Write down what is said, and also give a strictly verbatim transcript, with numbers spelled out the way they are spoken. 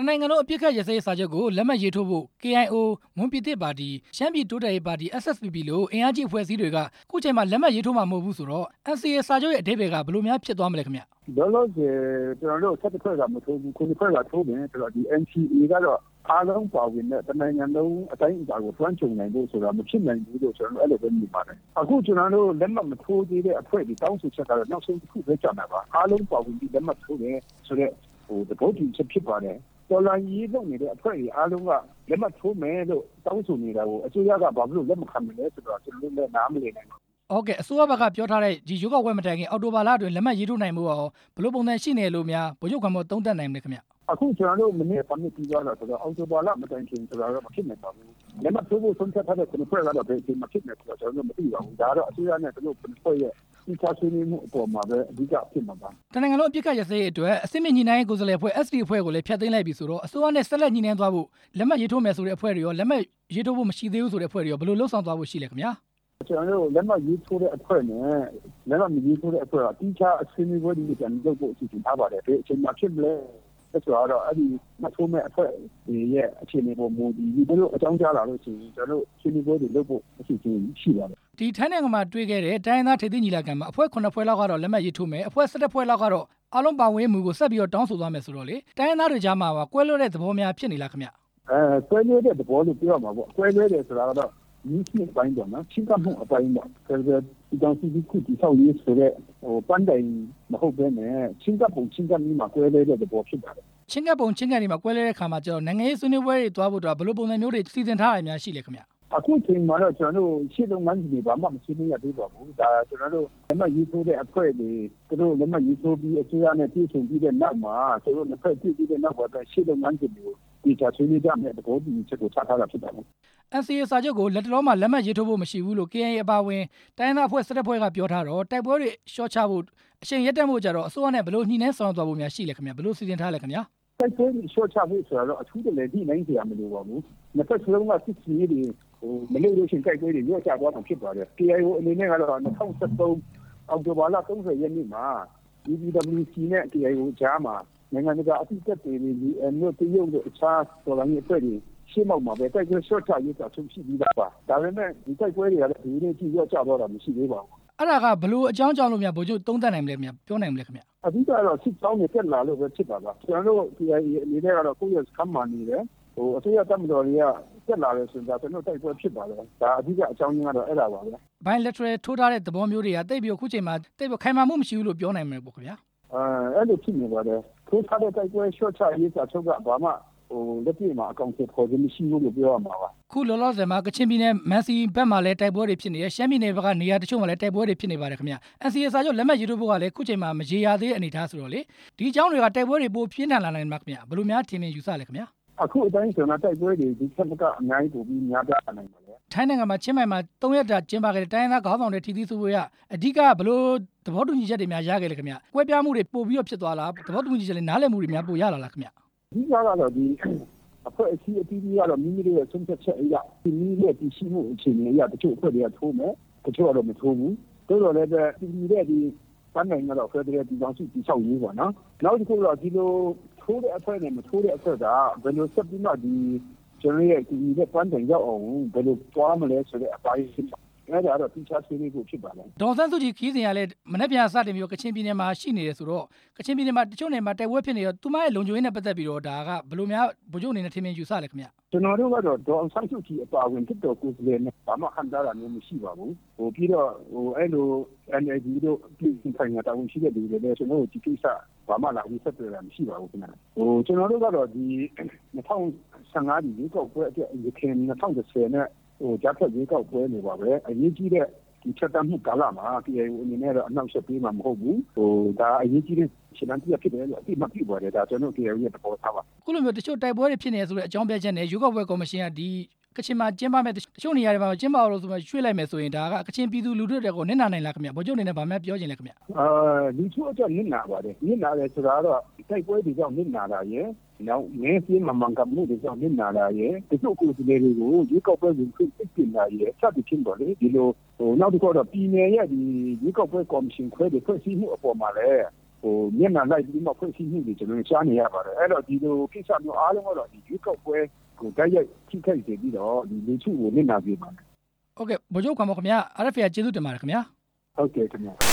နိုင်ငံလုံးအပြစ်ခတ်ရစဲစာချုပ်ကိုလက်မှတ်ရေးထိုးဖို့ ကေ အိုင် အို မွန်ပြည်သစ်ပါတီရှမ်းပြည်တိုးတက်ရေးပါတီ အက် အက်စ် ပီ ပီ လို့အင်အားကြီးအဖွဲ့အစည်းတွေကအခုချိန်မှာလက်မှတ်ရေးထိုးမှာမဟုတ်ဘူးဆိုတော့ အန် စီ အေ စာချုပ်ရဲ့အဓိပ္ပာယ်ကဘယ်လိုများဖြစ်သွားမလဲခင်ဗျလောလောဆယ်ကျွန်တော်တို့ဆက်တစ်ဖွဲ့ကမထိုးဘူးခုနှစ်ဖွဲ့ကထိုးတယ်ဆိုတော့ဒီ အန် စီ အေ ကတော့အားလုံးပါဝင်တဲ့တနိုင်ငံလုံးအတိုင်းအတာကိုတွန်းချုံနိုင်ဖို့ဆိုတာမဖြစ်နိုင်ဘူးလို့ကျွန်တော်တို့အဲ့လိုပဲမြင်ပါတယ်အခုကျွန်တော်တို့လက်မှတ်မထိုးသေးတဲ့အဖွဲ့ဒီတောင်းဆိုချက်ကတော့နောက်ဆုံးတစ်ခုပဲကြာမှာပါအားလုံးပါဝင်ပြီးလက်မှတ်ထိုးတယ်ဆိုတော့ဟိုသဘောတူချက်ဖြစ်ပါတယ်တော်လိုင်းရေးလုပ်နေတဲ့အဖွဲ့တွေအားလုံးကလက်မှတ်ထိုးမယ်လို့တောင်းဆိုနေတာကိုအစိုးရကဘာလို့လက်မခံမလဲဆိုတော့ကျွန်တော်တို့လည်းနားမလည်နိုင်ဘူးဟုတ်ကဲ့အစိုးရဘက်ကပြောထားတဲ့ဒီရွေးကောက်ပွဲမတိုင်ခင်အော်တိုဘာလအတွင်းလက်မှတ်ရေးထိုးနိုင်မှုရောဘယ်လိုပုံစံရှိနေလို့များဗိုလ်ချုပ်ခံမောသုံးသပ်နိုင်မလဲခင်ဗျအခုကျွန်တော်တို့မနေ့ကမြစ်ပြီးသွားတာဆိုတော့အော်တိုဘာလမတိုင်ခင်ဆိုတော့မဖြစ်နိုင်ပါဘူးလက်မှတ်ထိုးဖို့ဆုံးဖြတ်ထားတဲ့ခုနှစ်ဖွဲ့ကတော့ဘယ်အချိန်မှဖြစ်နေဆိုတော့ကျွန်တော်တို့မသိပါဘူးဒါတော့အစိုးရနဲ့တို့ခုနှစ်ဖွဲ့ရဲ့ဒီချာဆွေးနွေးမှုအပေါ်မှာပဲအဓိကဖြစ်မှာပါတနိုင်ငံလုံးအပြစ်ခတ်ရစဲရဲ့အတွက်အစစ်မြစ်ညီနိုင်ရေးကိုယ်စားလှယ်အဖွဲ့ အက်စ် ဒီ အဖွဲ့ကိုလည်းဖျက်သိမ်းလိုက်ပြီဆိုတော့အစိုးရနဲ့ဆက်လက်ညီနိုင်သွားဖို့လက်မှတ်ရေးထိုးမယ်ဆိုတဲ့အဖွဲ့တွေရောလက်မှတ်ရေးထိုးဖို့မရှိသေးဘူးဆိုတဲ့အဖွဲ့တွေရောဘယ်လိုလှုပ်ဆောင်သွားဖို့ရှိလဲခင်ဗျာကျွန်တော်တို့လက်မှတ်ရေးထိုးတဲ့အဖွဲ့နဲ့လက်မှတ်မရေးထိုးတဲ့အဖွဲ့ကတိကျအစည်းအဝေးတွေပြန်လုပ်ဖို့အစီအစဉ်ထားပါတယ်ဒီအချိန်မှာဖြစ်မလဲဆိုတော့အဲ့ဒီမထိုးမဲ့အဖွဲ့ရဲ့အခြေအနေပေါ်မူတည်ပြီးတို့အကြောင်းကြားလာလို့ရှိရင်ကျွန်တော်တို့ဆွေးနွေးပွဲတွေလုပ်ဖို့အစီအစဉ်ရှိပါတယ်ဒီထိုင်းနိုင်ငံမှာတွေ့ခဲ့တဲ့တိုင်းသားထိပ်သီးညီလာခံမှာအဖွဲ့ခုနှစ်ဖွဲ့လောက်ကတော့လက်မှတ်ရေးထိုးမယ်အဖွဲ့ဆယ့်တစ်ဖွဲ့လောက်ကတော့အားလုံးပါဝင်မှုကိုဆက်ပြီးတော့တောင်းဆိုသွားမယ်ဆိုတော့လေတိုင်းသားတွေကြားမှာကွဲလွဲတဲ့သဘောများဖြစ်နေလားခင်ဗျအဲကွဲလွဲတဲ့သဘောလို့ပြောရမှာပေါ့ကွဲလွဲတယ်ဆိုတာကတော့ဒီနှစ်ပိုင်းတော့နော်ချင်းကမှုအပိုင်းပေါ့ဆိုတော့ဒီကောင်စီခုဒီဆောက်ရေးဆိုတဲ့ဟိုပန်းတိုင်မဟုတ်ဘဲနဲ့ချင်းကပုံချင်းကနီးမှာကွဲလွဲတဲ့သဘောဖြစ်ပါတယ်ချင်းကပုံချင်းကနေမှာကွဲလွဲတဲ့ခါမှာကျတော့နိုင်ငံရေးဆွေးနွေးပွဲတွေတွားဖို့တော့ဘယ်လိုပုံစံမျိုးတွေစီစဉ်ထားရများရှိလဲခင်ဗျအခုချိန်မှာတော့ကျွန်တော်တို့ရှေ့လုပ်ငန်းတွေဘာမှမဆွေးနွေးရသေးပါဘူးဒါကျွန်တော်တို့လက်မှတ်ရေးထိုးတဲ့အဖွဲ့တွေသူတို့လက်မှတ်ရေးထိုးပြီးအစိုးရနဲ့ပြည်ဆုံပြီးတဲ့နောက်မှာသူတို့နှစ်ဖက်ပြည်ပြီးတဲ့နောက်တော့ရှေ့လုပ်ငန်းတွေကိုဒီချာဆွေးနွေးကြမယ်သဘောတူညီချက်ကိုချထားတာဖြစ်ပါတယ်အန် စီ အေ စာချုပ်ကိုလက်တလုံးမှာလက်မှတ်ရေးထိုးဖို့မရှိဘူးလို့ ကေ အိုင် အေ အပါအဝင်တိုင်းသားအဖွဲ့ဆယ့်တစ်ဖွဲ့ကပြောထားတော့တိုက်ပွဲတွေရှော့ချဖို့အချိန်ရက်တက်မှုကြတော့အစိုးရနဲ့ဘယ်လိုညှိနှိုင်းဆောင်ရွက်သွားဖို့များရှိလဲခင်ဗျဘယ်လိုစီစဉ်ထားလဲခင်ဗျတိုက်ပွဲတွေရှော့ချဖို့ဆိုတော့အထူးတလဲညှိနှိုင်းကြရမလို့ပါဘူးနှစ်ဖက်စလုံးကစစ်စီးတွေဟိုမလို့လို့ရှိရင်တိုက်ပွဲတွေရော့ချသွားမှာဖြစ်ပါတယ် ကေ အိုင် အို အနေနဲ့ကတော့၂၀၁၃အောက်တိုဘာလ၃၀ရက်နေ့မှာ ဒီ ဘီ ဒဘလျူ စီ နဲ့ ကေ အိုင် အို ကြားမှာနိုင်ငံတကာအထူးတပ်တွေနဲ့ ယူ အန် တို့တရုတ်တို့အခြားတော်လှန်ရေးအဖွဲ့တွေရှေ့မောက်မှာပဲတိုက်ပွဲရှော့ချရေးတာဆုံးရှိပြီးသားပါဒါပေမဲ့ဒီတိုက်ပွဲတွေကလည်းဒီနေ့ကြည့်ရော့ချတော့တာမရှိသေးပါဘူးအဲ့ဒါကဘလို့အကြောင်းကြောင့်လို့များဗိုလ်ချုပ်သုံးသပ်နိုင်မလဲခင်ဗျပြောနိုင်မလဲခင်ဗျအဓိကတော့စစ်တောင်းနဲ့တက်လာလို့ပဲဖြစ်ပါပါကျွန်တော်တို့ ကေ အိုင် အေ အနေနဲ့ကတော့ကိုယ့်ရဲ့စခန်းမှာနေတယ်ဟိုအစိုးရတပ်မတော်တွေကတက်လာတယ်ဆိုတော့ကျွန်တော်တိုက်ပွဲဖြစ်ပါတယ်ဒါအဓိကအကြောင်းရင်းကတော့အဲ့ဒါပါပဲ bilateral ထိုးထားတဲ့သဘောမျိုးတွေကတိတ်ပြီးခုချိန်မှာတိတ်ပြီးခိုင်မာမှုမရှိဘူးလို့ပြောနိုင်မှာပေါ့ခင်ဗျာအဲအဲ့လိုဖြစ်နေပါတယ်ထိုးထားတဲ့တိုက်ပွဲရှော့ချရေးစာချုပ်ကဘာမှဟိုလက်ပြမှာအကောင့်တွေပေါ်ခြင်းမရှိဘူးလို့ပြောရမှာပါခုလောလောဆယ်မှာကချင်ပြည်နယ်မန်စီဘက်မှာလည်းတိုက်ပွဲတွေဖြစ်နေရရှမ်းပြည်နယ်ဘက်ကနေရာတချို့မှာလည်းတိုက်ပွဲတွေဖြစ်နေပါတယ်ခင်ဗျ အန် စီ အေ စာချုပ်လက်မှတ်ရေးထိုးဖို့ကလည်းခုချိန်မှာမရေရာသေးအနေထားဆိုတော့လေဒီအကြောင်းတွေကတိုက်ပွဲတွေပိုပြင်းထန်လာနိုင်မှာခင်ဗျဘယ်လိုများထင်မြင်ယူဆလဲခင်ဗျအခုအတိုင်းဆိုတော့တိုက်ပွဲတွေဒီချက်ကအများကြီးပိုပြီးများပြားနိုင်ပါလေထိုင်းနိုင်ငံမှာချင်းမိုင်မှာသုံးရက်တာကျင်းပခဲ့တဲ့တိုင်းသားခေါင်းဆောင်တွေထီးသီးဆိုပွဲကအဓိကဘယ်လိုသဘောတူညီချက်တွေများရခဲ့လဲခင်ဗျကွဲပြားမှုတွေပိုပြီးတော့ဖြစ်သွားလားသဘောတူညီချက်တွေနားလည်မှုတွေများပိုရလာလားခင်ဗျအဓိကတော့ဒီအဖွဲ့အစည်းအသီးသီးကတော့မိမိတို့ရဲ့ဆုံးဖြတ်ချက်အရဒီနည်းနဲ့တည်ရှိမှုအခြေအနေအရတချို့အဖွဲ့တွေကထိုးမယ်တချို့ကတော့မထိုးဘူးတိုးတော်လည်းပဲဒီတဲ့ဒီပန်းနိုင်ကတော့ဖက်ဒရယ်ပြည်ထောင်စုတည်ဆောက်ရေးပေါ့နော်နောက်တစ်ခုတော့ဒီလိုထိုးတဲ့အဖွဲ့နဲ့မထိုးတဲ့အဖွဲ့ကဘယ်လိုဆက်ပြီးမှဒီကျွန်တော်ရဲ့ဒီတဲ့ပန်းနိုင်ရောက်အောင်ဘယ်လိုပွားမလဲဆိုတဲ့အပိုင်းဖြစ်အဲ့ဒါတော့တိကျဆွေးနွေးဖို့ဖြစ်ပါလေဒေါ်ဆန်းစုကြည်ခီးစဉ်ကလည်းမနေ့ပြန်စတင်ပြီးတော့ကချင်ပြည်နယ်မှာရှိနေတယ်ဆိုတော့ကချင်ပြည်နယ်မှာတချို့နေမှာတိုက်ပွဲဖြစ်နေတော့သူမရဲ့လုံခြုံရေးနဲ့ပတ်သက်ပြီးတော့ဒါကဘယ်လိုများဗိုလ်ချုပ်အနေနဲ့ထင်မြင်ယူဆလဲခင်ဗျကျွန်တော်တို့ကတော့ဒေါ်ဆန်းစုကြည်အပါအဝင်တစ်တော်ကိုယ်စားလှယ်နဲ့ဘာမှဟန်တာတာမျိုးမရှိပါဘူးဟိုပြီးတော့ဟိုအဲ့လို အန် အယ် ဒီ တို့ပြည်ဆိုင်ရာတာဝန်ရှိတဲ့လူတွေလည်းကျွန်တော်တို့ဒီကိစ္စဘာမှလာပြီးဆက်သွယ်တာမရှိပါဘူးခင်ဗျဟိုကျွန်တော်တို့ကတော့ဒီ၂၀၁၅ဒီရွေးကောက်ပွဲအတွက်ရခိုင်၂၀၁၀နဲ့ဟိုကြားဖြတ်ရွေးကောက်ပွဲနေပါပဲအရေးကြီးတဲ့ဒီချက်တမ်းမှုကာလမှာ ကေ အိုင် အို အနေနဲ့တော့အနောက်ဆက်ပေးမှာမဟုတ်ဘူးဟိုဒါအရေးကြီးတဲ့ရှင်းလင်းပြဖြစ်တယ်လို့အတိမပြပါတယ်ဒါကျွန်တော် ကေ အိုင် အို ရဲ့သဘောထားပါခုလိုမျိုးတချို့တိုက်ပွဲတွေဖြစ်နေဆိုတဲ့အကြောင်းပြချက်နဲ့ရွေးကောက်ပွဲကော်မရှင်ကဒီကချင်မှာကျင်းပမဲ့တချို့နေရာတွေမှာကျင်းပလို့ဆိုမှရွှေ့လိုက်မယ်ဆိုရင်ဒါကကချင်ပြည်သူလူထုတွေကိုနစ်နာနိုင်လားခင်ဗျဗိုလ်ချုပ်အနေနဲ့ဗာမှပြောချင်လဲခင်ဗျအာလူထုအကျနစ်နာပါတယ်နစ်နာတယ်ဆိုတာတော့တိုက်ပွဲတွေကြောင့်နစ်နာတာရယ်နောက်နေစင်းမမှန်ကမှုတွေကြောင့်နစ်နာတာရယ်တချို့ကိုယ်စားလှယ်တွေကိုရွေးကောက်ပွဲဝင်ခွင့်ပြုပြင်တာရယ်စသဖြင့်ပေါ့လေဒီလိုဟိုနောက်တစ်ခုတော့ပြည်နယ်ရဲ့ဒီရွေးကောက်ပွဲကော်မရှင်ခွဲတွေဖွဲ့စည်းမှုအပေါ်မှာလည်းဟဟိုမျက်နှာလိုက်ပြီးမှဖွဲ့စည်းမှုတွေကျွန်တော်ရှားနေရပါတယ်အဲ့တော့ဒီလိုကိစ္စမျိုးအားလုံးကတော့ဒီရွေးကောက်ပွဲကိုတိုက်ရိုက်ထိခိုက်စေပြီးတော့ဒီလူထုကိုနစ်နာစေပါတယ်ဟုတ်ကဲ့ဗိုလ်ချုပ်ခွန်မောင်ခင်ဗျာ R F A ကကျေးဇူးတင်ပါတယ်ခင်ဗျာဟုတ်ကဲ့ခင်ဗျာ